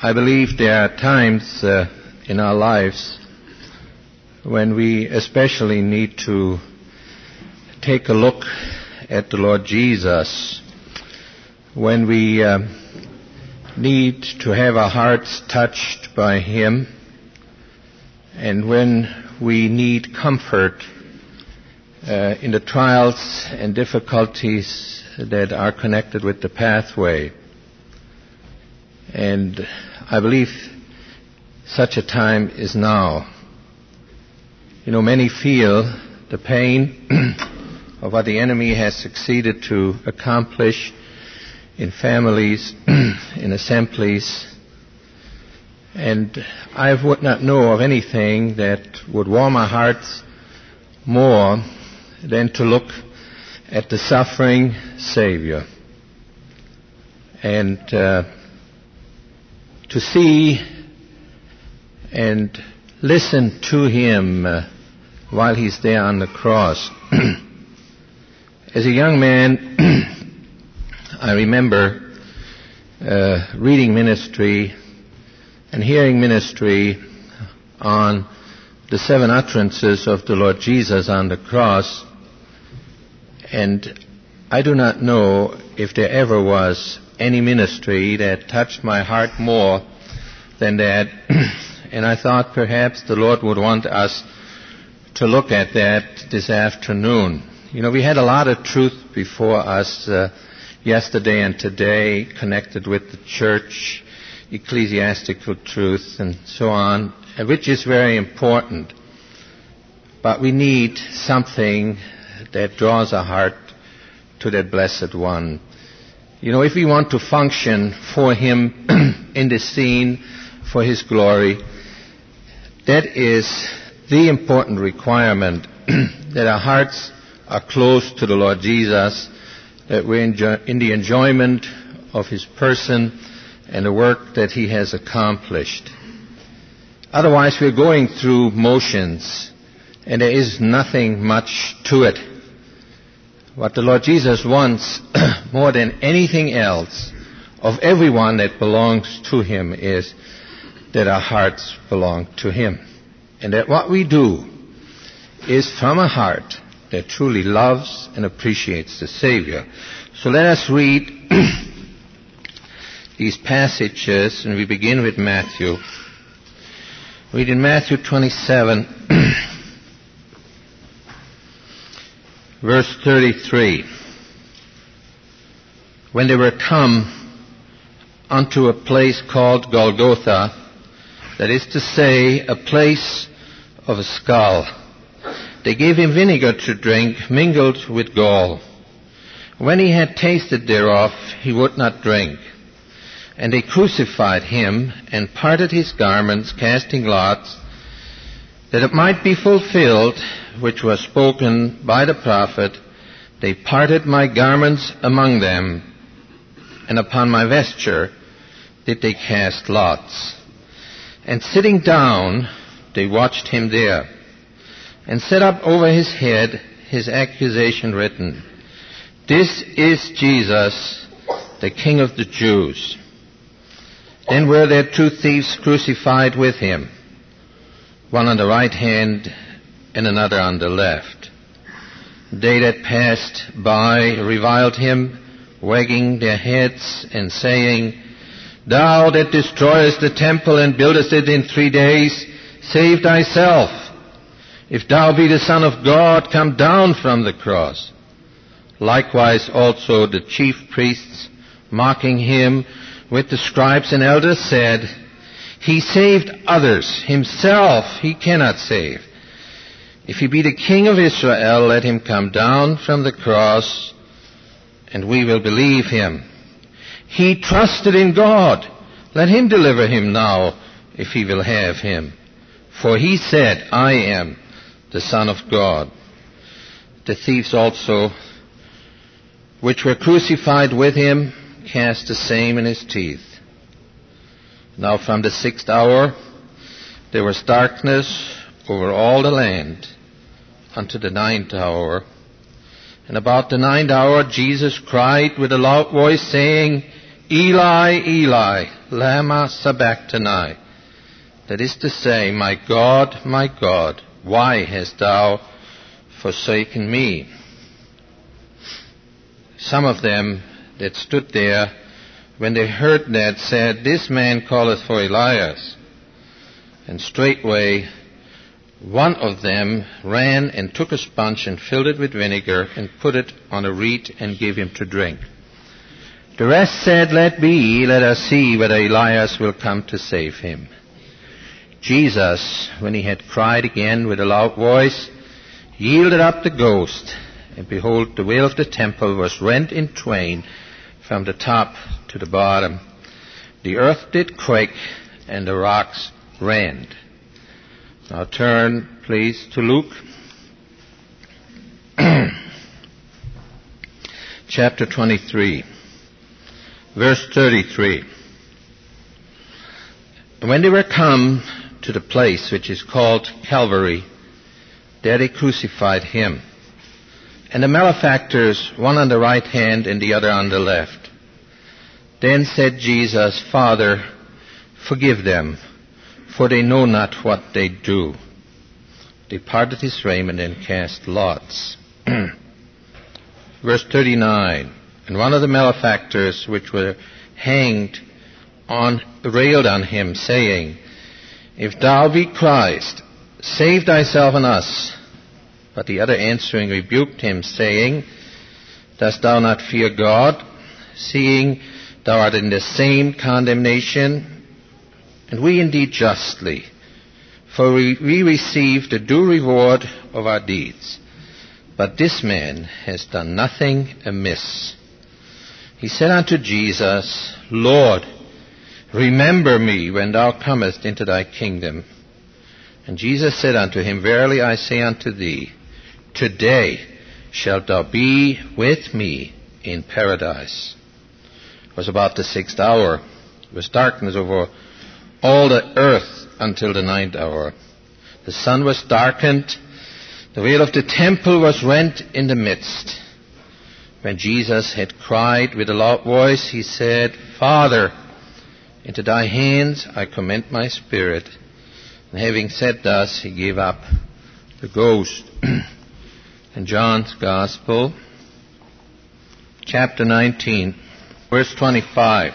I believe there are times in our lives when we especially need to take a look at the Lord Jesus, when we need to have our hearts touched by Him, and when we need comfort in the trials and difficulties that are connected with the pathway. And I believe such a time is now. You know, many feel the pain of what the enemy has succeeded to accomplish in families, in assemblies. And I would not know of anything that would warm our hearts more than to look at the suffering Savior and to see and listen to Him while He's there on the cross. As a young man, I remember reading ministry and hearing ministry on the 7 utterances of the Lord Jesus on the cross, and I do not know if there ever was any ministry that touched my heart more than that. And I thought perhaps the Lord would want us to look at that this afternoon. You know, we had a lot of truth before us yesterday and today connected with the church, ecclesiastical truth and so on, which is very important. But we need something that draws our heart to that blessed one. You know, if we want to function for Him in this scene, for His glory, that is the important requirement, that our hearts are close to the Lord Jesus, that we're in the enjoyment of His person and the work that He has accomplished. Otherwise, we're going through motions, and there is nothing much to it. What the Lord Jesus wants more than anything else of everyone that belongs to Him is that our hearts belong to Him. And that what we do is from a heart that truly loves and appreciates the Savior. So let us read these passages, and we begin with Matthew. Read in Matthew 27, verse 33. When they were come unto a place called Golgotha, that is to say, a place of a skull, they gave Him vinegar to drink, mingled with gall. When He had tasted thereof, He would not drink. And they crucified Him, and parted His garments, casting lots, that it might be fulfilled, which was spoken by the prophet, they parted my garments among them, and upon my vesture did they cast lots. And sitting down, they watched Him there, and set up over His head His accusation written, This is Jesus, the King of the Jews. Then were there 2 thieves crucified with Him, one on the right hand and another on the left. They that passed by reviled Him, wagging their heads and saying, Thou that destroyest the temple and buildest it in 3 days, save thyself. If thou be the Son of God, come down from the cross. Likewise also the chief priests, mocking Him with the scribes and elders, said, He saved others, Himself He cannot save. If He be the King of Israel, let Him come down from the cross, and we will believe Him. He trusted in God. Let Him deliver Him now, if He will have Him. For He said, I am the Son of God. The thieves also, which were crucified with Him, cast the same in His teeth. Now from the 6th hour there was darkness over all the land unto the 9th hour. And about the 9th hour Jesus cried with a loud voice, saying, Eli, Eli, lama sabachthani. That is to say, my God, why hast thou forsaken me? Some of them that stood there, when they heard that, said, This man calleth for Elias. And straightway one of them ran and took a sponge and filled it with vinegar and put it on a reed and gave him to drink. The rest said, Let be, let us see whether Elias will come to save him. Jesus, when he had cried again with a loud voice, yielded up the ghost. And behold, the veil of the temple was rent in twain from the top to the bottom. The earth did quake, and the rocks rent. Now turn, please, to Luke. Chapter 23, verse 33. When they were come to the place which is called Calvary, there they crucified him, and the malefactors, one on the right hand and the other on the left. Then said Jesus, Father, forgive them, for they know not what they do. They parted his raiment and cast lots. Verse 39, and one of the malefactors which were hanged railed on him, saying, If thou be Christ, save thyself and us. But the other answering rebuked him, saying, Dost thou not fear God, seeing thou art in the same condemnation? And we indeed justly, for we receive the due reward of our deeds. But this man has done nothing amiss. He said unto Jesus, Lord, remember me when thou comest into thy kingdom. And Jesus said unto him, Verily I say unto thee, today shalt thou be with me in paradise. It was about the 6th hour. There was darkness over all the earth until the 9th hour. The sun was darkened. The veil of the temple was rent in the midst. When Jesus had cried with a loud voice, he said, Father, into thy hands I commend my spirit. And having said thus, he gave up the ghost. In John's Gospel, chapter 19, verse 25.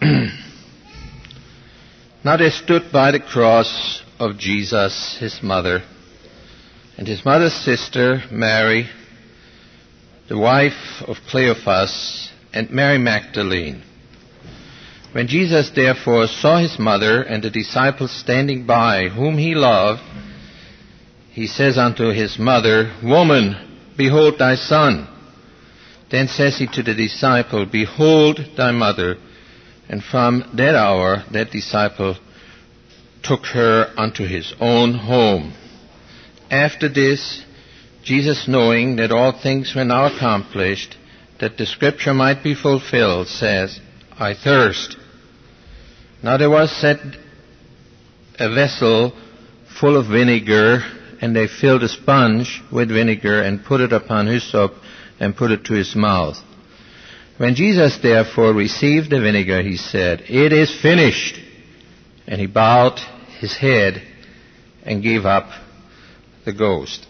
Now there stood by the cross of Jesus his mother, and his mother's sister, Mary, the wife of Cleophas, and Mary Magdalene. When Jesus therefore saw his mother and the disciples standing by, whom he loved, he says unto his mother, Woman, behold thy son. Then says he to the disciple, Behold thy mother. And from that hour that disciple took her unto his own home. After this, Jesus, knowing that all things were now accomplished, that the scripture might be fulfilled, says, I thirst. Now there was set a vessel full of vinegar, and they filled a sponge with vinegar and put it upon hyssop and put it to his mouth. When Jesus therefore received the vinegar, he said, It is finished. And he bowed his head and gave up the ghost.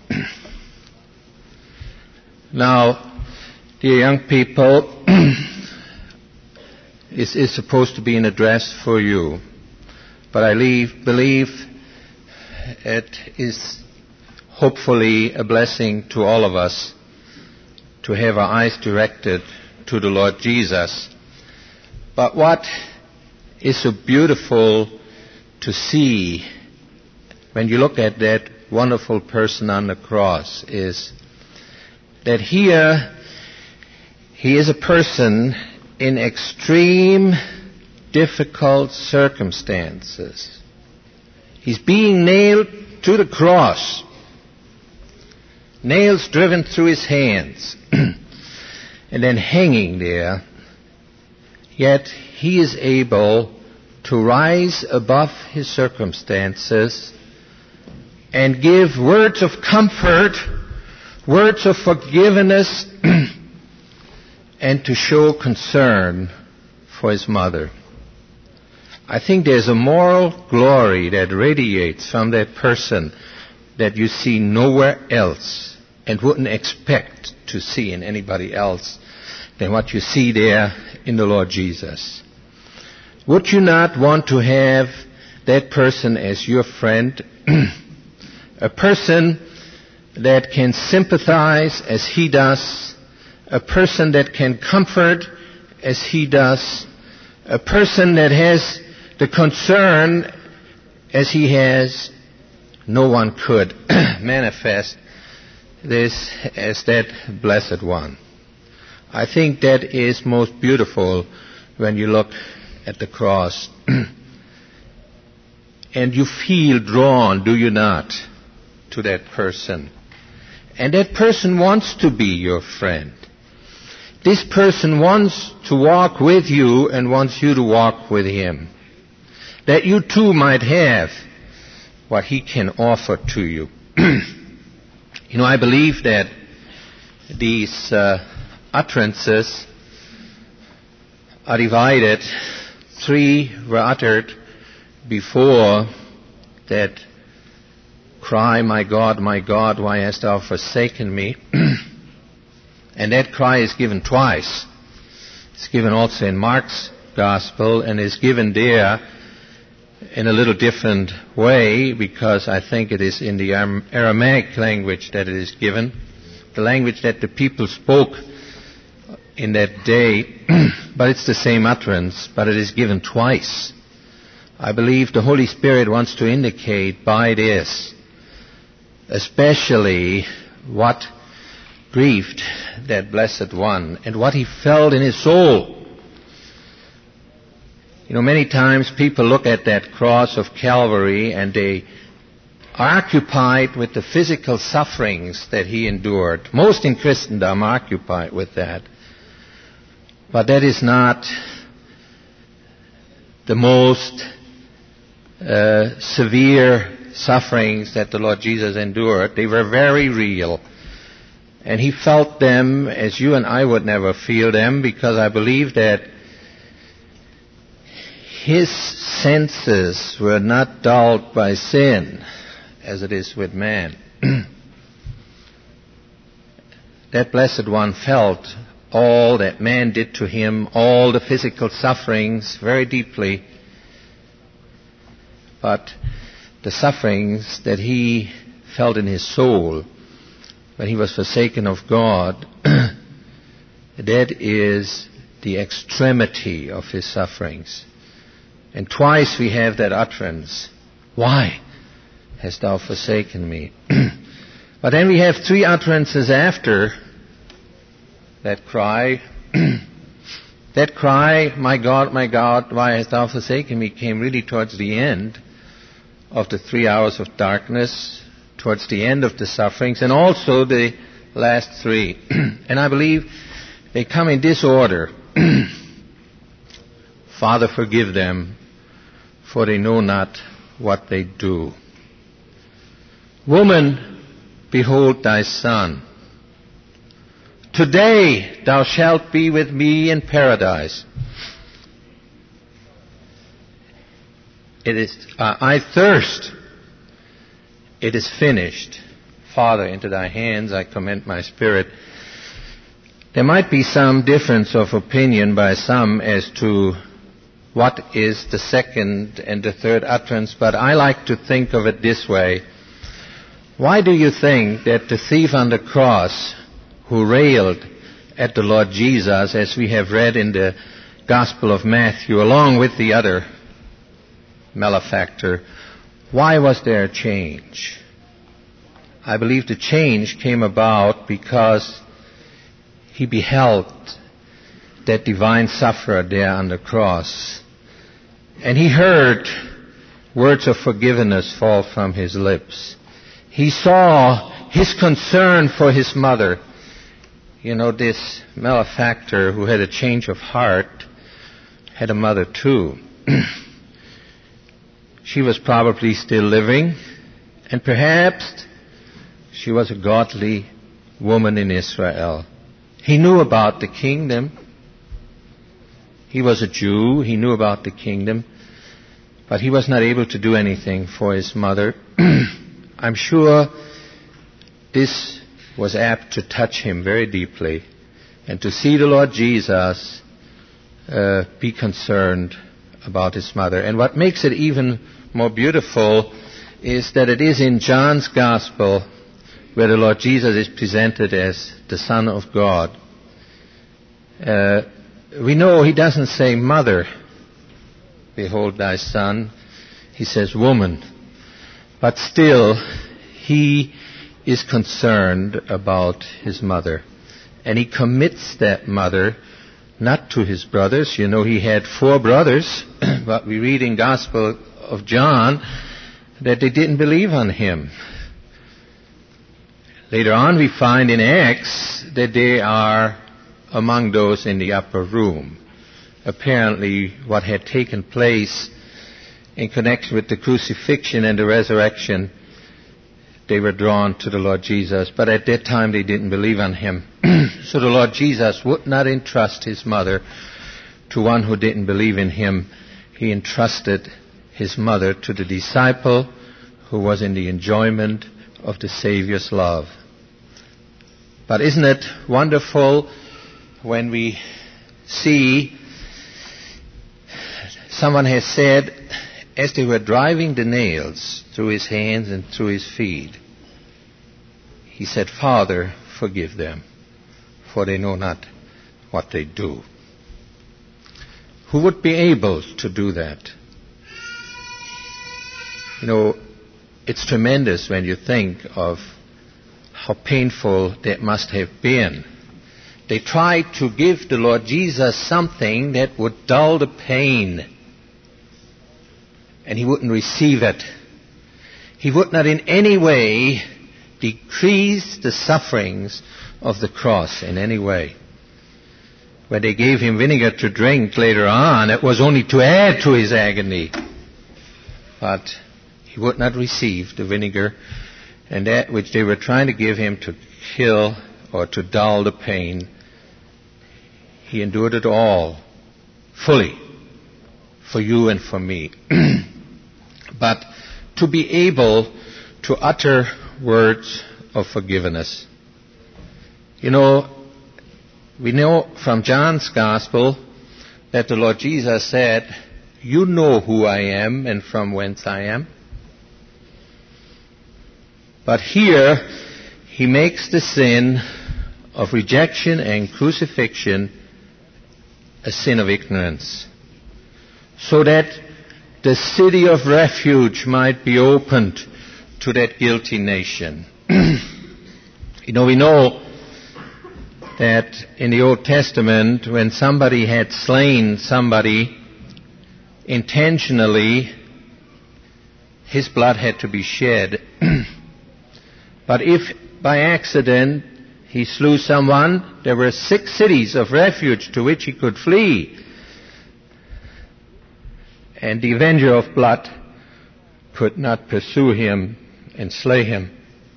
Now, dear young people, this is supposed to be an address for you. But I believe it is hopefully a blessing to all of us to have our eyes directed to the Lord Jesus. But what is so beautiful to see when you look at that wonderful person on the cross is that here he is a person in extreme difficult circumstances. He's being nailed to the cross, nails driven through his hands, and then hanging there. Yet he is able to rise above his circumstances and give words of comfort, words of forgiveness, and to show concern for his mother. I think there's a moral glory that radiates from that person that you see nowhere else and wouldn't expect to see in anybody else than what you see there in the Lord Jesus. Would you not want to have that person as your friend? A person that can sympathize as he does, a person that can comfort as he does, a person that has the concern as he has. No one could manifest this as that blessed one. I think that is most beautiful when you look at the cross. And you feel drawn, do you not, to that person? And that person wants to be your friend. This person wants to walk with you and wants you to walk with him. That you too might have what he can offer to you. You know, I believe that these utterances are divided. 3 were uttered before that cry, my God, why hast thou forsaken me? And that cry is given twice. It's given also in Mark's Gospel and is given there in a little different way, because I think it is in the Aramaic language that it is given, the language that the people spoke in that day, but it's the same utterance, but it is given twice. I believe the Holy Spirit wants to indicate by this, especially what grieved that blessed one and what he felt in his soul. You know, many times people look at that cross of Calvary and they are occupied with the physical sufferings that he endured. Most in Christendom are occupied with that. But that is not the most severe sufferings that the Lord Jesus endured. They were very real. And he felt them as you and I would never feel them, because I believe that his senses were not dulled by sin, as it is with man. That blessed one felt all that man did to him, all the physical sufferings very deeply. But the sufferings that he felt in his soul when he was forsaken of God, that is the extremity of his sufferings. And twice we have that utterance, why hast thou forsaken me? But then we have 3 utterances after that cry. That cry, my God, why hast thou forsaken me, came really towards the end of the 3 hours of darkness, towards the end of the sufferings, and also the last 3. And I believe they come in this order. Father, forgive them, for they know not what they do. Woman, behold thy son. Today thou shalt be with me in paradise. It is, I thirst. It is finished. Father, into thy hands I commend my spirit. There might be some difference of opinion by some as to what is the second and the third utterance, but I like to think of it this way. Why do you think that the thief on the cross who railed at the Lord Jesus, as we have read in the Gospel of Matthew, along with the other malefactor, why was there a change? I believe the change came about because he beheld that divine sufferer there on the cross. And he heard words of forgiveness fall from his lips. He saw his concern for his mother. You know, this malefactor who had a change of heart had a mother too. She was probably still living, and perhaps she was a godly woman in Israel. He knew about the kingdom. He was a Jew. He knew about the kingdom. But he was not able to do anything for his mother. I'm sure this was apt to touch him very deeply. And to see the Lord Jesus be concerned about his mother. And what makes it even more beautiful is that it is in John's Gospel where the Lord Jesus is presented as the Son of God. We know he doesn't say, "Mother, behold thy son." He says, "Woman." But still, he is concerned about his mother. And he commits that mother not to his brothers. You know, he had 4 brothers, but we read in Gospel of John that they didn't believe on him. Later on we find in Acts that they are among those in the upper room. Apparently what had taken place in connection with the crucifixion and the resurrection, they were drawn to the Lord Jesus. But at that time they didn't believe on him. So the Lord Jesus would not entrust his mother to one who didn't believe in him. He entrusted his mother to the disciple who was in the enjoyment of the Savior's love. But isn't it wonderful when we see, someone has said, as they were driving the nails through his hands and through his feet, he said, "Father, forgive them, for they know not what they do." Who would be able to do that? You know, it's tremendous when you think of how painful that must have been. They tried to give the Lord Jesus something that would dull the pain, and he wouldn't receive it. He would not in any way decrease the sufferings of the cross in any way. When they gave him vinegar to drink later on, it was only to add to his agony. But he would not receive the vinegar, and that which they were trying to give him to kill or to dull the pain, he endured it all, fully, for you and for me. But to be able to utter words of forgiveness. You know, we know from John's Gospel that the Lord Jesus said, "You know who I am and from whence I am." But here, he makes the sin of rejection and crucifixion a sin of ignorance, so that the city of refuge might be opened to that guilty nation. You know, we know that in the Old Testament, when somebody had slain somebody intentionally, his blood had to be shed. But if by accident he slew someone, there were 6 cities of refuge to which he could flee. And the avenger of blood could not pursue him and slay him.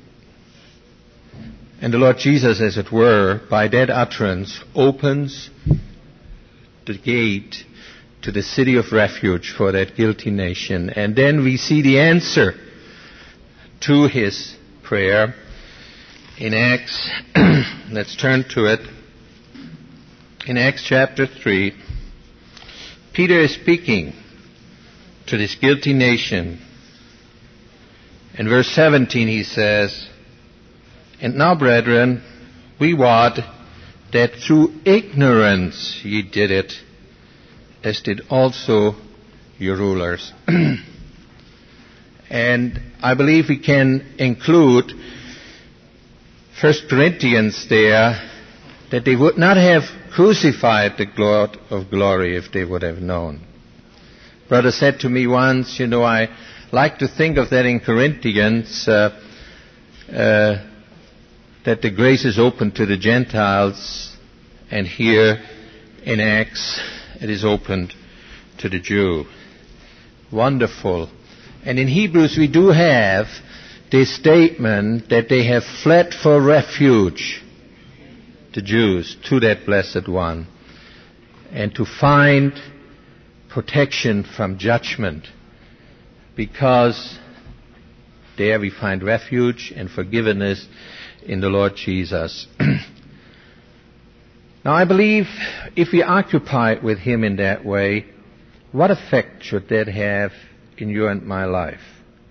And the Lord Jesus, as it were, by that utterance, opens the gate to the city of refuge for that guilty nation. And then we see the answer to his prayer in Acts. Let's turn to it. In Acts chapter 3, Peter is speaking to this guilty nation. In verse 17 he says, "And now, brethren, we wot that through ignorance ye did it, as did also your rulers." And I believe we can include 1 Corinthians there, that they would not have crucified the Lord of glory if they would have known. Brother said to me once, I like to think of that in Corinthians, that the grace is open to the Gentiles, and here in Acts it is opened to the Jew. Wonderful. And in Hebrews we do have this statement that they have fled for refuge, the Jews, to that blessed one. and to find protection from judgment, because there we find refuge and forgiveness in the Lord Jesus. Now I believe if we occupy with Him in that way, what effect should that have in your and my life?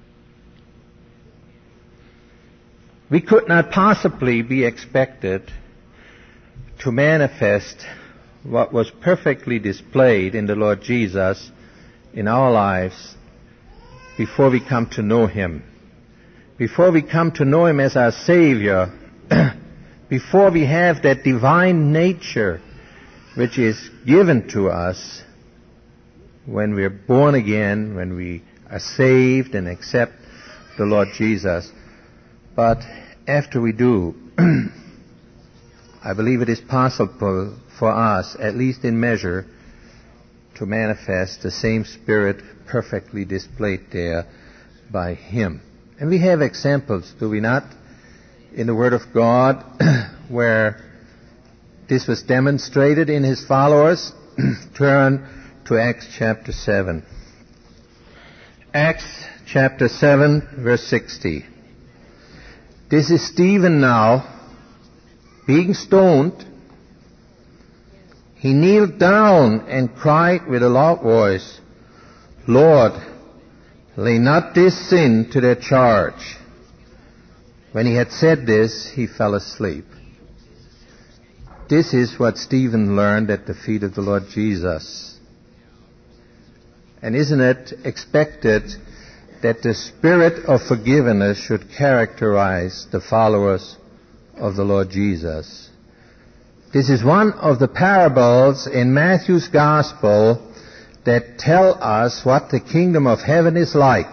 We could not possibly be expected to manifest what was perfectly displayed in the Lord Jesus in our lives before we come to know Him. Before we come to know Him as our Savior, before we have that divine nature which is given to us when we're born again, when we are saved and accept the Lord Jesus. But after we do, I believe it is possible for us, at least in measure, to manifest the same Spirit perfectly displayed there by Him. And we have examples, do we not, in the Word of God, where this was demonstrated in His followers. Turn to Acts chapter 7. Acts chapter 7, verse 60. This is Stephen now, being stoned. He kneeled down and cried with a loud voice, Lord, lay not this sin to their charge. When he had said this, he fell asleep. This is what Stephen learned at the feet of the Lord Jesus. And isn't it expected that the spirit of forgiveness should characterize the followers of the Lord Jesus? This is one of the parables in Matthew's Gospel that tell us what the kingdom of heaven is like.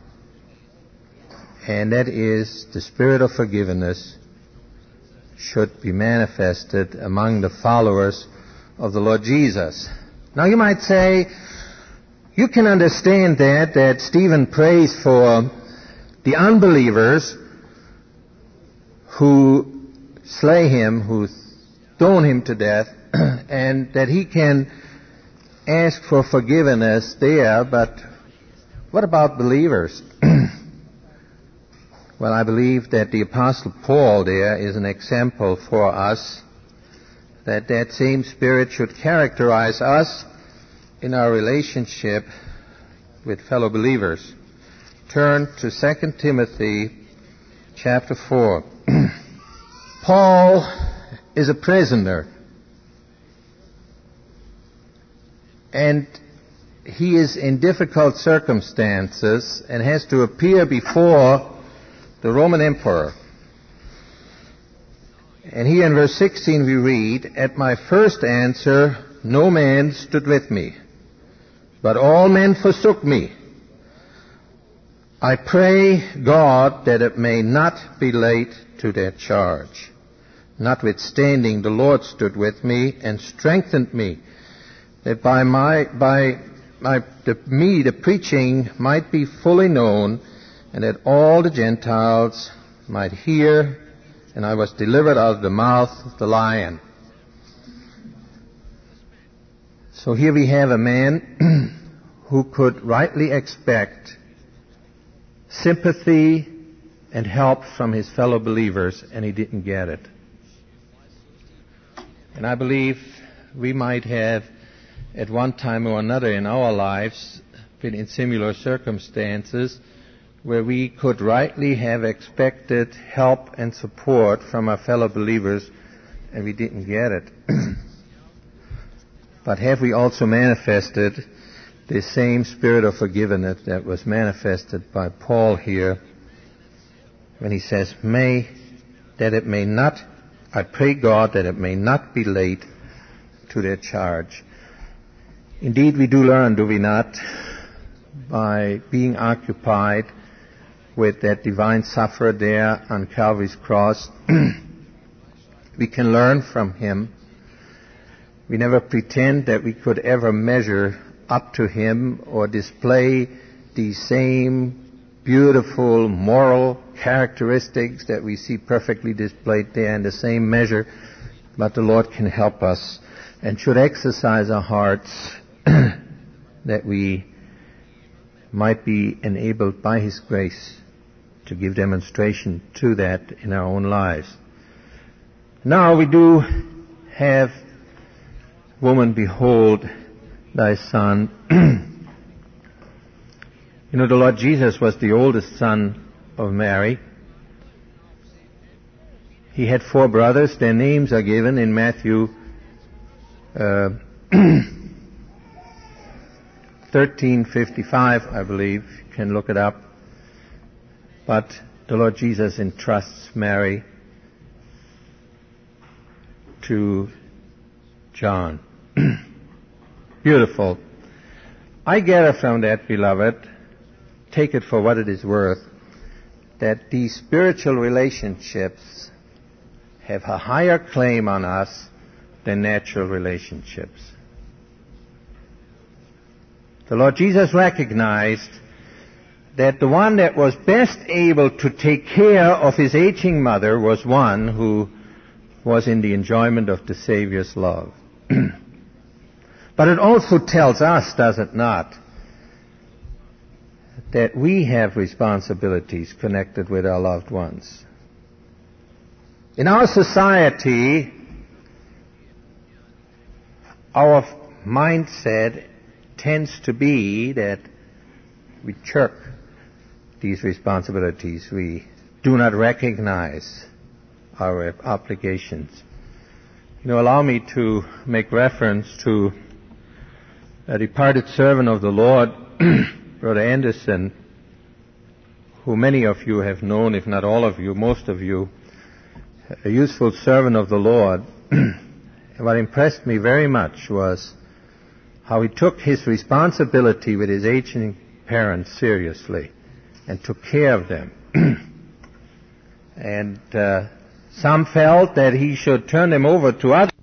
And that is the spirit of forgiveness should be manifested among the followers of the Lord Jesus. Now you might say, you can understand that Stephen prays for the unbelievers who slay him, who stone him to death, and that he can ask for forgiveness there, but what about believers? Well, I believe that the Apostle Paul there is an example for us, that same spirit should characterize us in our relationship with fellow believers. Turn to 2 Timothy chapter 4. Paul is a prisoner, and he is in difficult circumstances and has to appear before the Roman emperor. And here in verse 16 we read, At my first answer no man stood with me, but all men forsook me. I pray God that it may not be laid to their charge. Notwithstanding, the Lord stood with me and strengthened me, that the preaching might be fully known, and that all the Gentiles might hear, and I was delivered out of the mouth of the lion. So here we have a man who could rightly expect sympathy and help from his fellow believers, and he didn't get it. And I believe we might have, at one time or another in our lives, been in similar circumstances where we could rightly have expected help and support from our fellow believers, and we didn't get it. But have we also manifested the same spirit of forgiveness that was manifested by Paul here when he says, I pray God that it may not be laid to their charge. Indeed, we do learn, do we not, by being occupied with that divine sufferer there on Calvary's cross. We can learn from him. We never pretend that we could ever measure up to him or display the same beautiful moral characteristics that we see perfectly displayed there in the same measure, but the Lord can help us and should exercise our hearts that we might be enabled by His grace to give demonstration to that in our own lives. Now we do have, woman, behold thy son. You know, the Lord Jesus was the oldest son of Mary. He had 4 brothers. Their names are given in Matthew 13:55, I believe. You can look it up. But the Lord Jesus entrusts Mary to John. Beautiful. I gather from that, beloved, take it for what it is worth, that these spiritual relationships have a higher claim on us than natural relationships. The Lord Jesus recognized that the one that was best able to take care of His aging mother was one who was in the enjoyment of the Savior's love. But it also tells us, does it not, that we have responsibilities connected with our loved ones. In our society, our mindset tends to be that we shirk these responsibilities. We do not recognize our obligations. You know, allow me to make reference to a departed servant of the Lord, Brother Anderson, who many of you have known, if not all of you, most of you, a useful servant of the Lord. What impressed me very much was how he took his responsibility with his aging parents seriously and took care of them. And some felt that he should turn them over to others.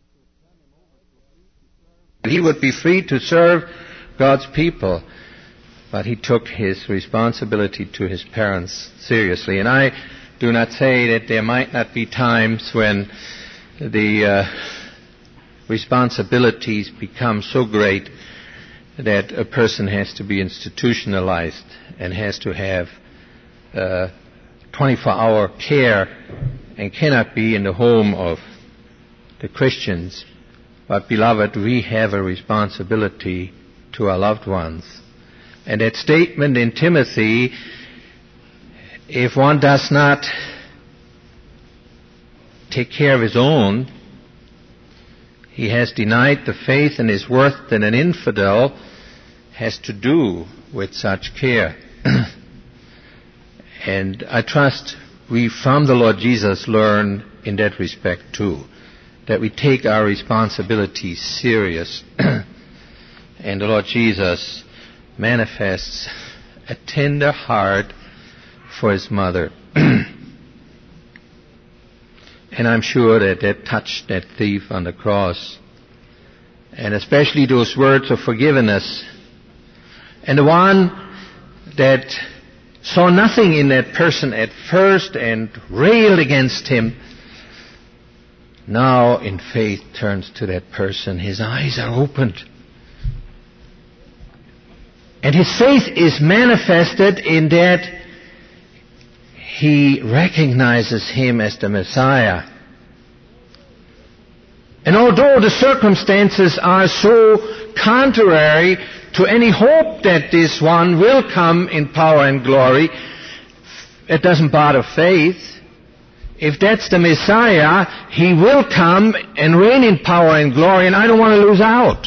He would be free to serve God's people. But he took his responsibility to his parents seriously. And I do not say that there might not be times when the responsibilities become so great that a person has to be institutionalized and has to have 24-hour care and cannot be in the home of the Christians. But, beloved, we have a responsibility to our loved ones. And that statement in Timothy, if one does not take care of his own, he has denied the faith and is worse than an infidel, has to do with such care. And I trust we from the Lord Jesus learn in that respect too, that we take our responsibilities serious. And the Lord Jesus manifests a tender heart for His mother. And I'm sure that touched that thief on the cross. And especially those words of forgiveness. And the one that saw nothing in that person at first and railed against him, now in faith turns to that person. His eyes are opened. And his faith is manifested in that he recognizes him as the Messiah. And although the circumstances are so contrary to any hope that this one will come in power and glory, it doesn't bother faith. If that's the Messiah, He will come and reign in power and glory, and I don't want to lose out.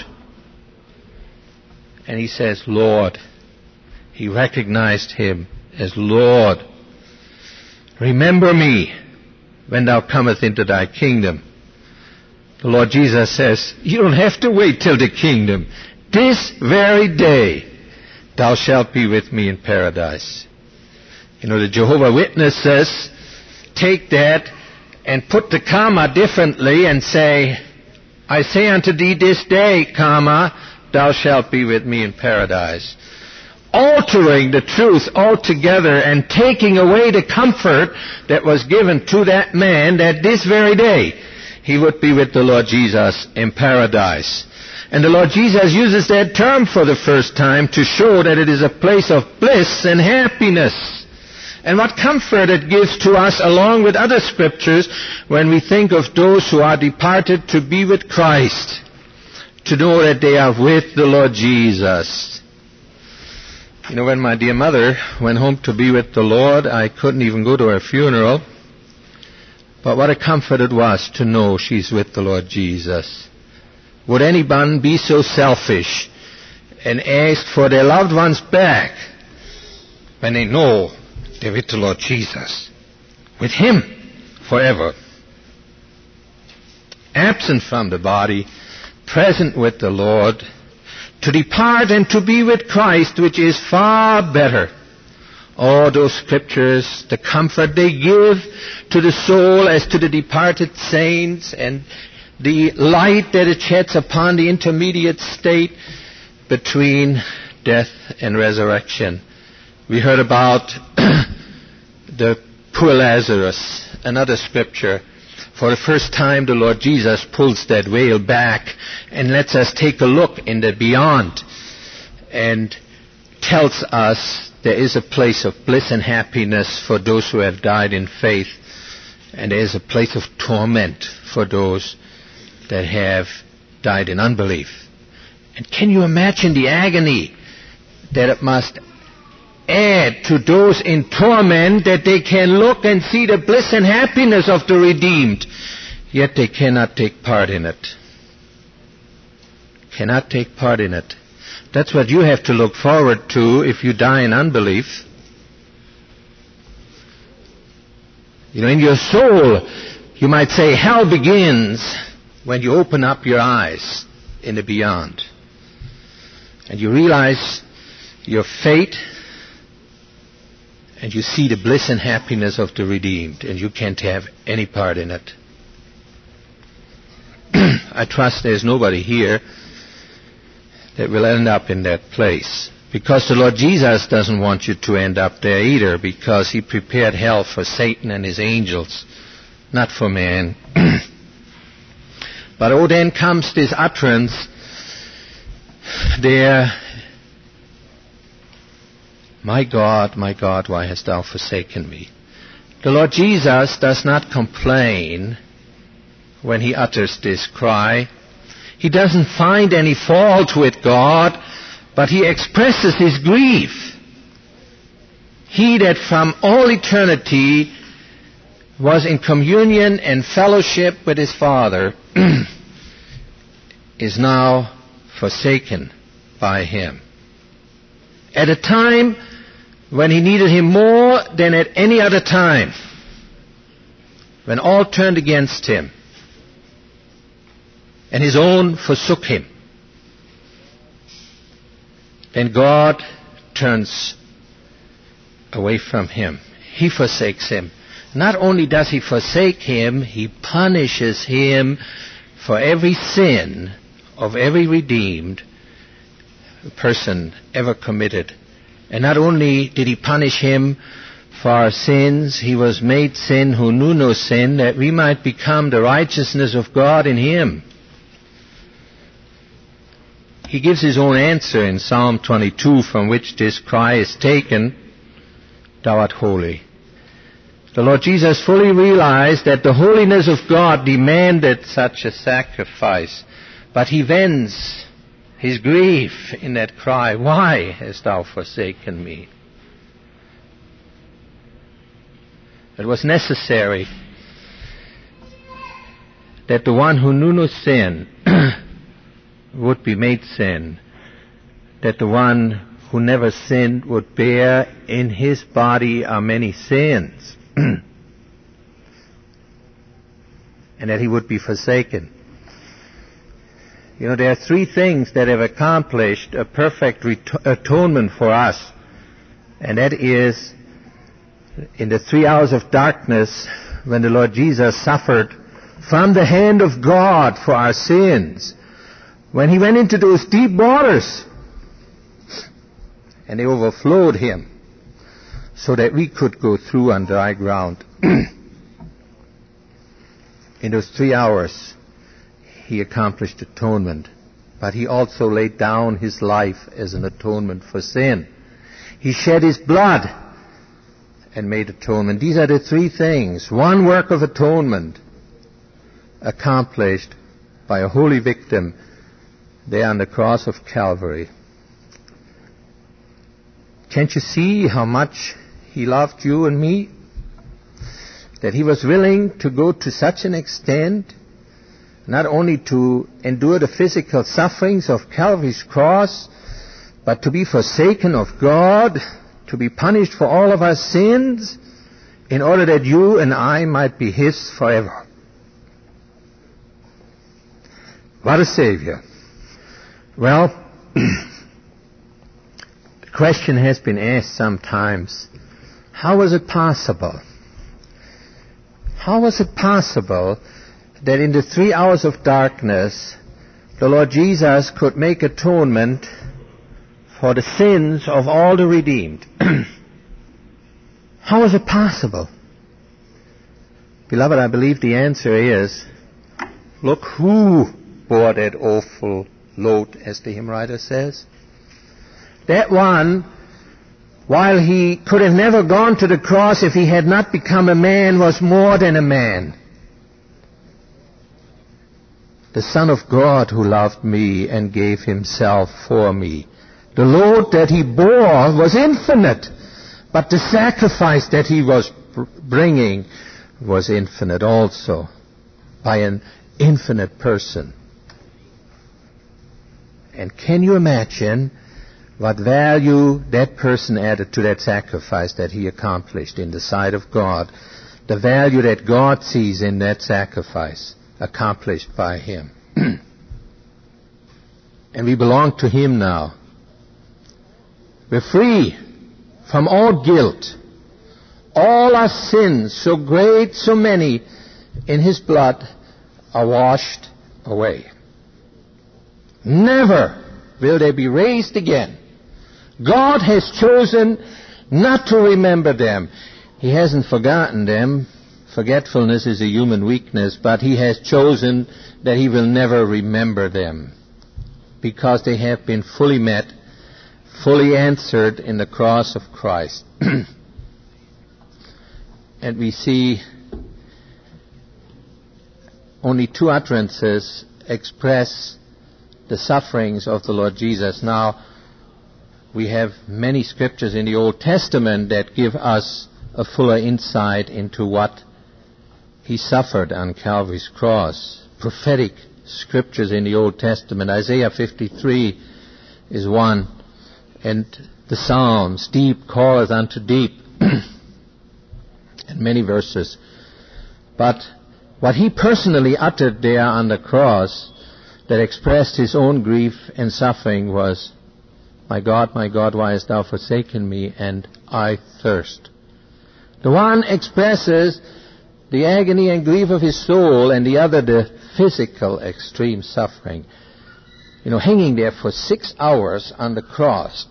And he says, Lord. He recognized Him as Lord. Remember me when thou comest into thy kingdom. The Lord Jesus says, you don't have to wait till the kingdom. This very day thou shalt be with me in paradise. You know, the Jehovah's Witnesses take that and put the comma differently and say, I say unto thee this day, comma, thou shalt be with me in paradise. Altering the truth altogether and taking away the comfort that was given to that man that this very day he would be with the Lord Jesus in paradise. And the Lord Jesus uses that term for the first time to show that it is a place of bliss and happiness. And what comfort it gives to us along with other scriptures when we think of those who are departed to be with Christ, to know that they are with the Lord Jesus. You know, when my dear mother went home to be with the Lord, I couldn't even go to her funeral. But what a comfort it was to know she's with the Lord Jesus. Would anyone be so selfish and ask for their loved ones back when they know they're with the Lord Jesus? With Him forever. Absent from the body, present with the Lord, to depart and to be with Christ, which is far better. All those scriptures, the comfort they give to the soul as to the departed saints, and the light that it sheds upon the intermediate state between death and resurrection. We heard about the poor Lazarus, another scripture. For the first time, the Lord Jesus pulls that veil back and lets us take a look in the beyond and tells us there is a place of bliss and happiness for those who have died in faith, and there is a place of torment for those that have died in unbelief. And can you imagine the agony that it must add to those in torment, that they can look and see the bliss and happiness of the redeemed, yet they cannot take part in it. Cannot take part in it. That's what you have to look forward to if you die in unbelief. You know, in your soul, you might say hell begins when you open up your eyes in the beyond. And you realize your fate, and you see the bliss and happiness of the redeemed, and you can't have any part in it. I trust there's nobody here that will end up in that place, because the Lord Jesus doesn't want you to end up there either, because He prepared hell for Satan and his angels, not for man. But then comes this utterance there, my God, why hast thou forsaken me? The Lord Jesus does not complain when He utters this cry. He doesn't find any fault with God, but He expresses His grief. He that from all eternity was in communion and fellowship with His Father is now forsaken by Him. At a time when He needed Him more than at any other time, when all turned against Him, and His own forsook Him, then God turns away from Him. He forsakes Him. Not only does He forsake Him, He punishes Him for every sin of every redeemed person ever committed. And not only did He punish Him for our sins, He was made sin who knew no sin, that we might become the righteousness of God in Him. He gives His own answer in Psalm 22, from which this cry is taken, Thou art holy. The Lord Jesus fully realized that the holiness of God demanded such a sacrifice, but He vents His grief in that cry, Why hast thou forsaken me? It was necessary that the one who knew no sin would be made sin, that the one who never sinned would bear in His body our many sins, and that He would be forsaken. You know, there are three things that have accomplished a perfect atonement for us, and that is in the 3 hours of darkness when the Lord Jesus suffered from the hand of God for our sins, when He went into those deep waters and they overflowed Him so that we could go through on dry ground. In those 3 hours, he accomplished atonement. But he also laid down his life as an atonement for sin. He shed his blood and made atonement. These are the three things. One work of atonement accomplished by a holy victim there on the cross of Calvary. Can't you see how much he loved you and me? That he was willing to go to such an extent, not only to endure the physical sufferings of Calvary's cross, but to be forsaken of God, to be punished for all of our sins, in order that you and I might be his forever. What a Savior. Well, the question has been asked sometimes, how was it possible? How was it possible that in the 3 hours of darkness, the Lord Jesus could make atonement for the sins of all the redeemed? How was it possible? Beloved, I believe the answer is, look who bore that awful load, as the hymn writer says. That one, while he could have never gone to the cross if he had not become a man, was more than a man. The Son of God who loved me and gave himself for me. The load that he bore was infinite, but the sacrifice that he was bringing was infinite also, by an infinite person. And can you imagine what value that person added to that sacrifice that he accomplished in the sight of God? The value that God sees in that sacrifice accomplished by him. And we belong to him now. We're free from all guilt. All our sins, so great, so many, in his blood are washed away. Never will they be raised again. God has chosen not to remember them. He hasn't forgotten them. Forgetfulness is a human weakness, but he has chosen that he will never remember them, because they have been fully met, fully answered in the cross of Christ. And we see only two utterances express the sufferings of the Lord Jesus. Now, we have many scriptures in the Old Testament that give us a fuller insight into what he suffered on Calvary's cross. Prophetic scriptures in the Old Testament. Isaiah 53 is one. And the Psalms, deep calleth unto deep. And many verses. But what he personally uttered there on the cross that expressed his own grief and suffering was, my God, why hast thou forsaken me? And I thirst. The one expresses the agony and grief of his soul, and the other the physical extreme suffering. Hanging there for 6 hours on the cross.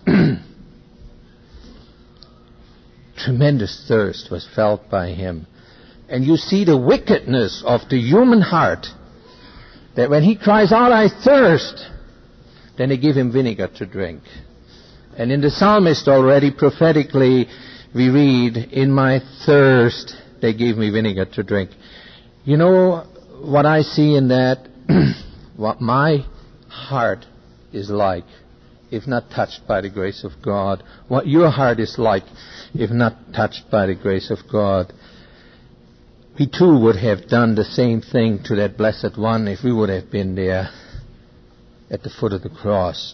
Tremendous thirst was felt by him. And you see the wickedness of the human heart, that when he cries out, I thirst, then they give him vinegar to drink. And in the psalmist already prophetically we read, in my thirst they gave me vinegar to drink. You know what I see in that? What my heart is like, if not touched by the grace of God. What your heart is like, if not touched by the grace of God. We too would have done the same thing to that blessed one if we would have been there at the foot of the cross.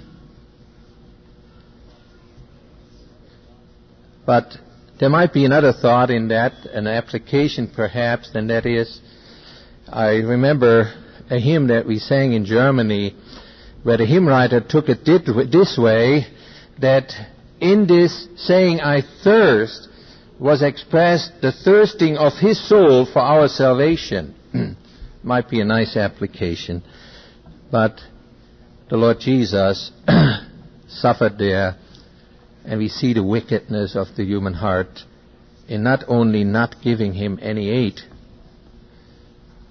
But there might be another thought in that, an application perhaps, and that is, I remember a hymn that we sang in Germany where the hymn writer took it this way, that in this saying, I thirst, was expressed the thirsting of his soul for our salvation. Might be a nice application. But the Lord Jesus suffered there, and we see the wickedness of the human heart in not only not giving him any aid,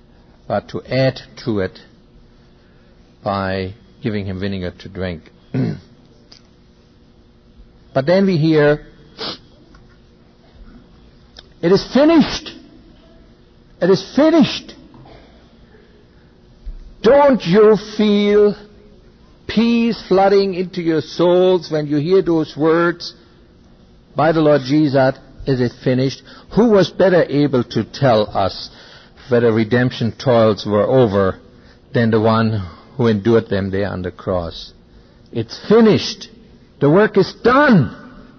but to add to it by giving him vinegar to drink. But then we hear, "It is finished. It is finished." Don't you feel peace flooding into your souls when you hear those words by the Lord Jesus, "Is it finished"? Who was better able to tell us whether redemption toils were over than the one who endured them there on the cross? It's finished. The work is done.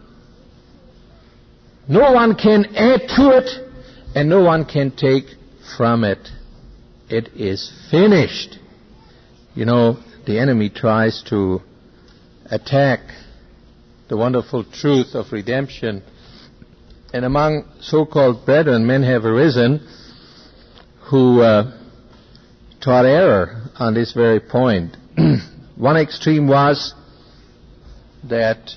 No one can add to it, and no one can take from it. It is finished. You know, the enemy tries to attack the wonderful truth of redemption. And among so-called brethren, men have arisen who taught error on this very point. One extreme was that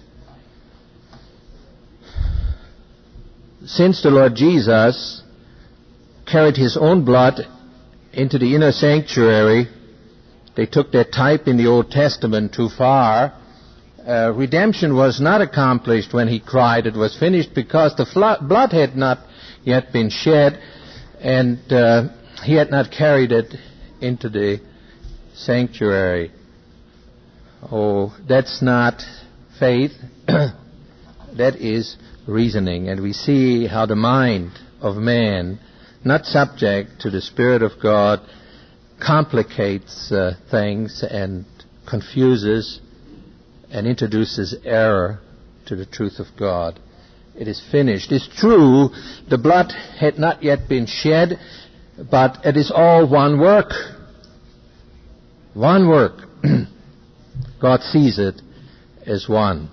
since the Lord Jesus carried his own blood into the inner sanctuary, they took that type in the Old Testament too far. Redemption was not accomplished when he cried it was finished, because the blood had not yet been shed, and he had not carried it into the sanctuary. Oh, that's not faith. That is reasoning. And we see how the mind of man, not subject to the Spirit of God, complicates things and confuses and introduces error to the truth of God. It is finished. It's true, the blood had not yet been shed, but it is all one work. One work. God sees it as one.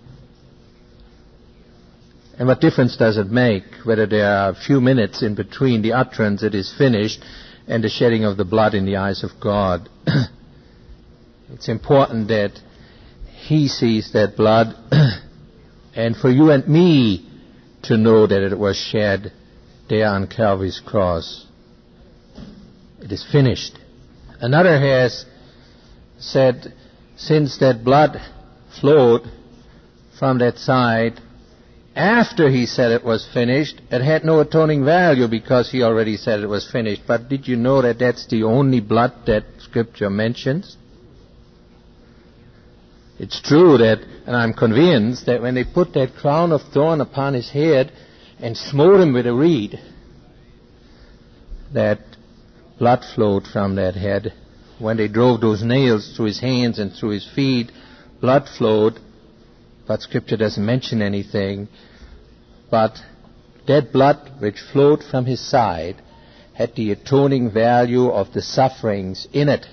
And what difference does it make whether there are a few minutes in between the utterance "it is finished" and the shedding of the blood in the eyes of God? It's important that he sees that blood, and for you and me to know that it was shed there on Calvary's cross. It is finished. Another has said, since that blood flowed from that side after he said it was finished, it had no atoning value because he already said it was finished. But did you know that that's the only blood that Scripture mentions? It's true that, and I'm convinced, that when they put that crown of thorn upon his head and smote him with a reed, that blood flowed from that head. When they drove those nails through his hands and through his feet, blood flowed, but Scripture doesn't mention anything. But that blood which flowed from his side had the atoning value of the sufferings in it.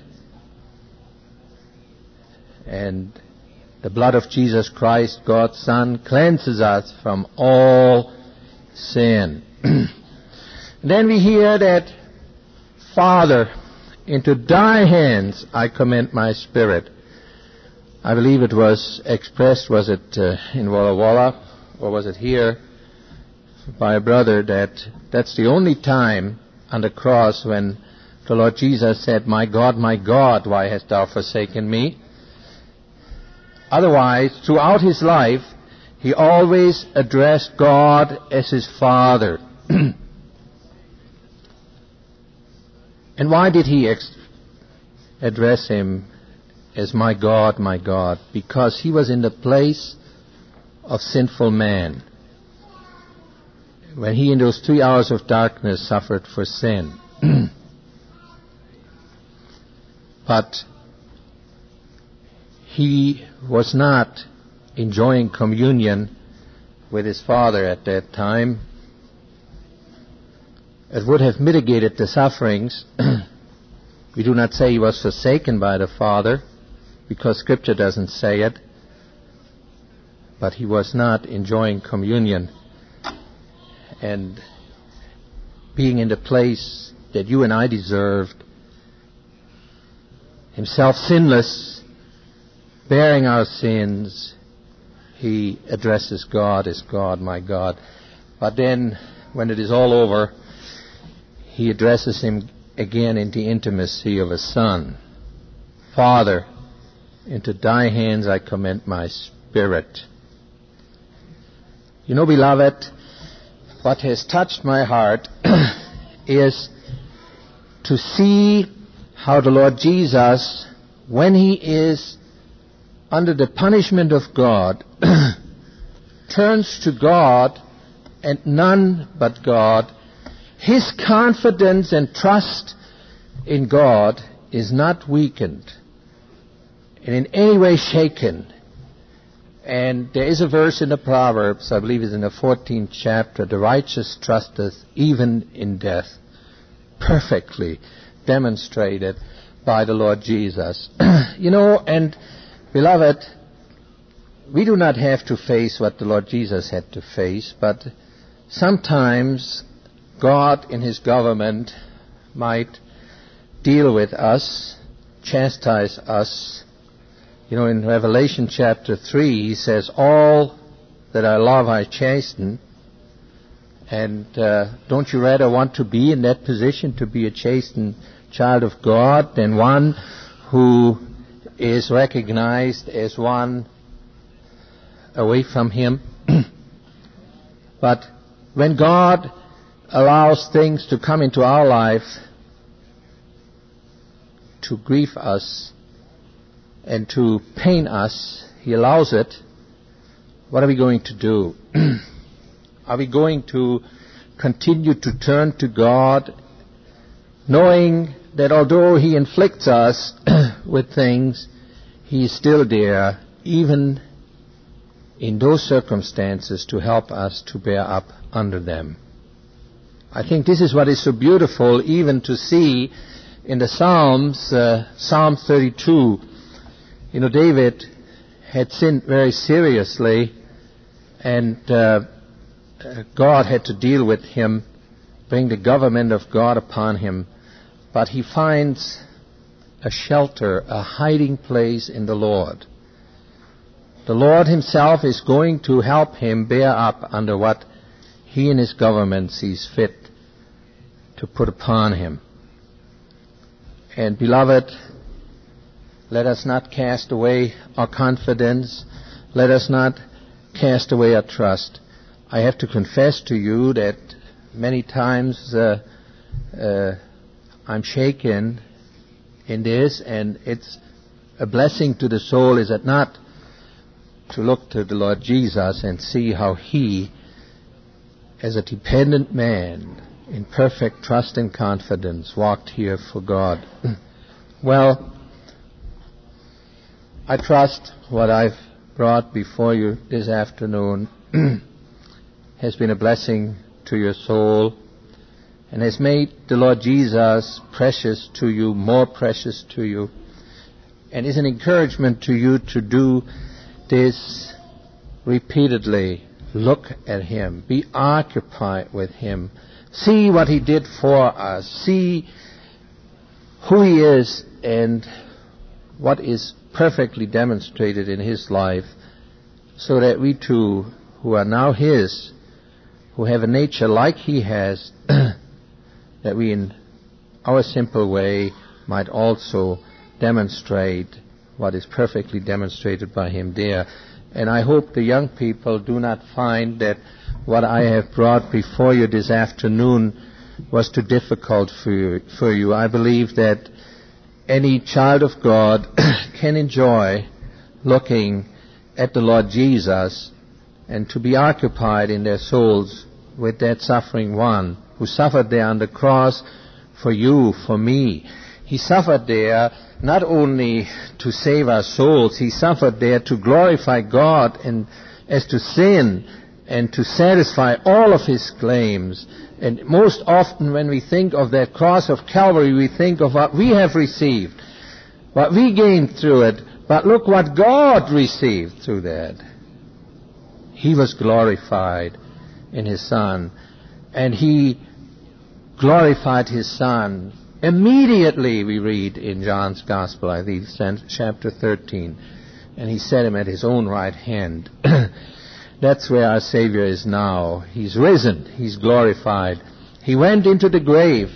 And the blood of Jesus Christ, God's Son, cleanses us from all sin. Then we hear that, "Father, into thy hands I commend my spirit." I believe it was expressed, was it in Walla Walla, or was it here, by a brother, that's the only time on the cross when the Lord Jesus said, my God, why hast thou forsaken me?" Otherwise, throughout his life, he always addressed God as his Father. And why did he address him as my God, my God? Because he was in the place of sinful man, when he in those 3 hours of darkness suffered for sin. But he was not enjoying communion with his Father at that time. It would have mitigated the sufferings. We do not say he was forsaken by the Father, because Scripture doesn't say it. But he was not enjoying communion and being in the place that you and I deserved. Himself sinless, bearing our sins, he addresses God as God, my God. But then, when it is all over, he addresses him again in the intimacy of a son. Father, into thy hands I commend my spirit. You know, beloved, what has touched my heart is to see how the Lord Jesus, when he is under the punishment of God, turns to God and none but God. His confidence and trust in God is not weakened and in any way shaken. And there is a verse in the Proverbs, I believe it's in the 14th chapter, the righteous trusteth even in death. Perfectly demonstrated by the Lord Jesus. And beloved, we do not have to face what the Lord Jesus had to face, but sometimes God in his government might deal with us, chastise us. In Revelation chapter 3, he says, all that I love I chasten. And don't you rather want to be in that position, to be a chastened child of God, than one who is recognized as one away from him? But when God allows things to come into our life to grieve us and to pain us, he allows it. What are we going to do? Are we going to continue to turn to God, knowing that although he inflicts us with things, he is still there, even in those circumstances, to help us to bear up under them? I think this is what is so beautiful, even to see in the Psalms, Psalm 32. David had sinned very seriously, and God had to deal with him, bring the government of God upon him. But he finds a shelter, a hiding place in the Lord. The Lord himself is going to help him bear up under what he and his government sees fit to put upon him. And beloved, let us not cast away our confidence. Let us not cast away our trust. I have to confess to you that many times I'm shaken in this, and it's a blessing to the soul, is it not, to look to the Lord Jesus and see how he, as a dependent man, in perfect trust and confidence, walked here for God. Well, I trust what I've brought before you this afternoon has been a blessing to your soul and has made the Lord Jesus precious to you, more precious to you, and is an encouragement to you to do this repeatedly. Look at him. Be occupied with him. See what he did for us. See who he is and what is perfectly demonstrated in his life, so that we too, who are now his, who have a nature like he has, that we in our simple way might also demonstrate what is perfectly demonstrated by him there. And I hope the young people do not find that what I have brought before you this afternoon was too difficult for you. I believe that any child of God can enjoy looking at the Lord Jesus and to be occupied in their souls with that suffering one who suffered there on the cross for you, for me. He suffered there not only to save our souls, he suffered there to glorify God and as to sin and to satisfy all of his claims. And most often when we think of that cross of Calvary, we think of what we have received, what we gained through it. But look what God received through that. He was glorified in his Son, and he glorified his Son immediately, we read in John's Gospel, I think, chapter 13. And he set him at his own right hand. That's where our Savior is now. He's risen. He's glorified. He went into the grave.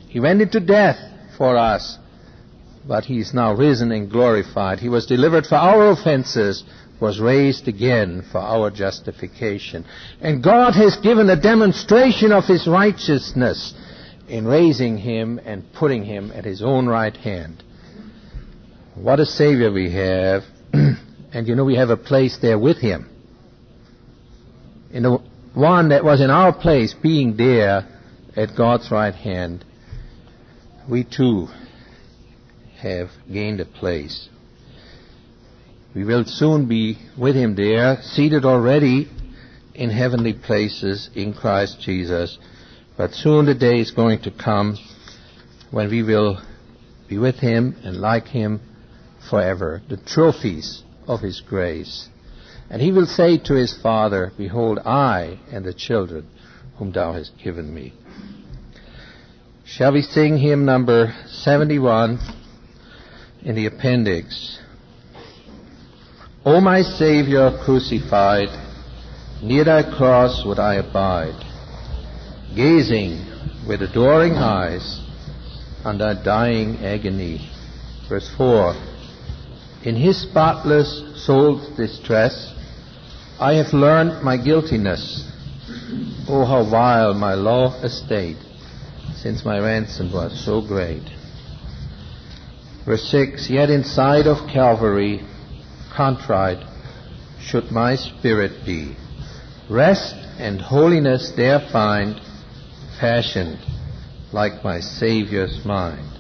He went into death for us, but he is now risen and glorified. He was delivered for our offenses, was raised again for our justification. And God has given a demonstration of his righteousness in raising him and putting him at his own right hand. What a Savior we have. And we have a place there with him. In the one that was in our place, being there at God's right hand, we too have gained a place. We will soon be with him there, seated already in heavenly places in Christ Jesus. But soon the day is going to come when we will be with him and like him forever, the trophies of his grace. And he will say to his Father, "Behold, I and the children whom thou hast given me." Shall we sing hymn number 71 in the appendix? O my Savior crucified, near thy cross would I abide, gazing with adoring eyes on thy dying agony. Verse 4, in his spotless soul's distress, I have learned my guiltiness. Oh, how vile my low estate, since my ransom was so great. Verse 6, yet inside of Calvary, contrite should my spirit be. Rest and holiness there find, fashioned like my Savior's mind.